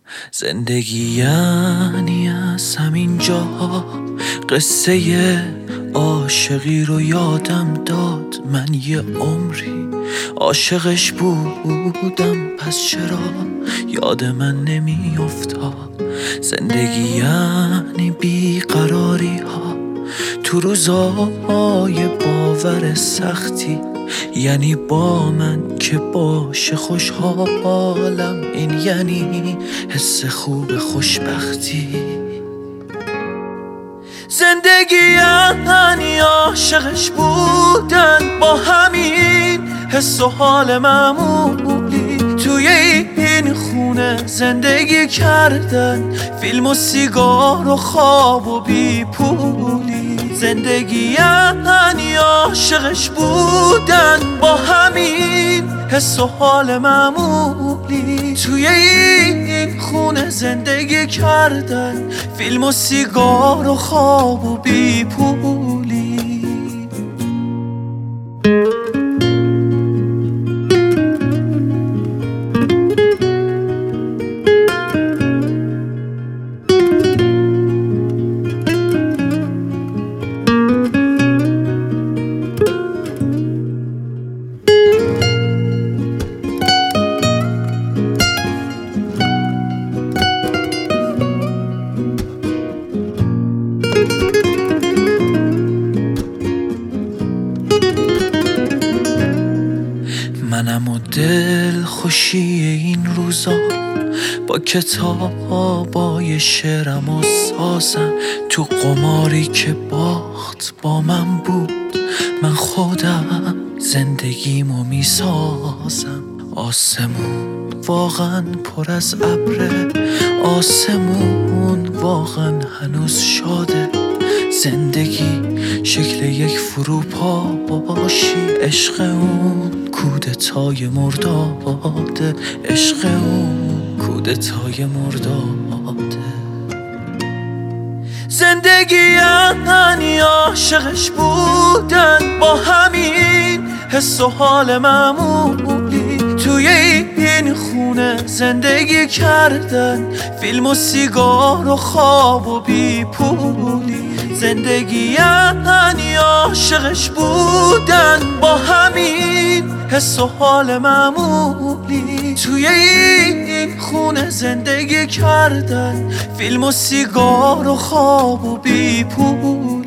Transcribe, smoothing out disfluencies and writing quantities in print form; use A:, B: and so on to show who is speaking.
A: زندگی یعنی از همین جا قصه عاشقی رو یادم داد. من یه عمری عاشقش بودم، پس چرا یاد من نمی افتاد؟ زندگی یعنی بیقراری ها تو روزای باور سختی، یعنی با من که باشه خوشحالم، این یعنی حس خوب خوشبختی. زندگی یعنی عاشقش بودن، با همین حس و حال معمولی توی این خونه زندگی کردن، فیلم و سیگار و خواب و بی پولی. زندگی یعنی عاشقش بودن، با همین حس و حال معمولی توی این خونه زندگی کردن، فیلم و سیگار و خواب و بی پولی. منم و دل خوشی این روزا، با کتابای شعرم و سازم، تو قماری که باخت با من بود، من خودم زندگیمو میسازم. آسمون واقعا پر از ابره، آسمون واقعا هنوز شاده. زندگی شکل یک فروپاشی، عشق اون کودتای مرداده، عشق اون کودتای مرداده. زندگی یعنی عاشقش بودن، با همین حس و حال معمولی توی این خونه زندگی کردن، فیلم و سیگار و خواب و بی پولی. زندگی یعنی عاشقش بودن، با همین حس و حال معمولی توی این خونه زندگی کردن، فیلم و سیگار و خواب و بی پولی.